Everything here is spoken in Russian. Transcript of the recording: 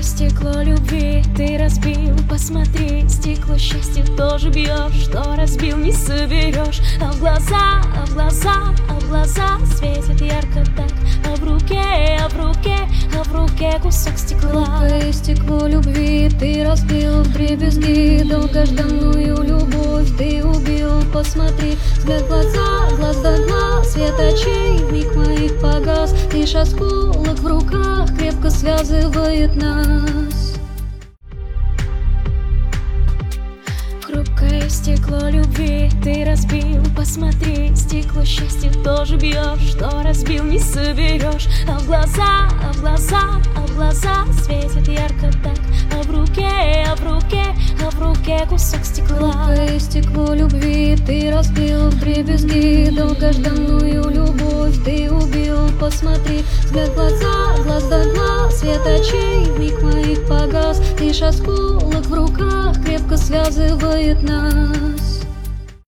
стекло любви ты разбил. Посмотри, стекло счастья тоже бьешь. Что разбил, не соберешь. А в глаза, а в глаза, а в глаза светит ярко так. А в руке, а в руке, а в руке кусок стекла. Хрупкое стекло любви ты разбил вдребезги. Долгожданную любовь ты убил. Посмотри, взгляд в глаза, глаз до глаз, свет очей вмиг моих погас. Лишь осколок в руках крепко связывает нас. Хрупкое стекло любви ты разбил. Посмотри, стекло счастья тоже бьешь. Что разбил, не соберешь. А в глаза, а в глаза, а в глаза светит ярко так. А в руке, а в руке, а в руке кусок стекла. Хрупкое стекло любви ты разбил вдребезги. Долгожданную любовь ты убил. Посмотри, взгляд в глаза, глаз до глаз, свет очей вмиг моих погас. Лишь осколок в руках крепко связывает нас.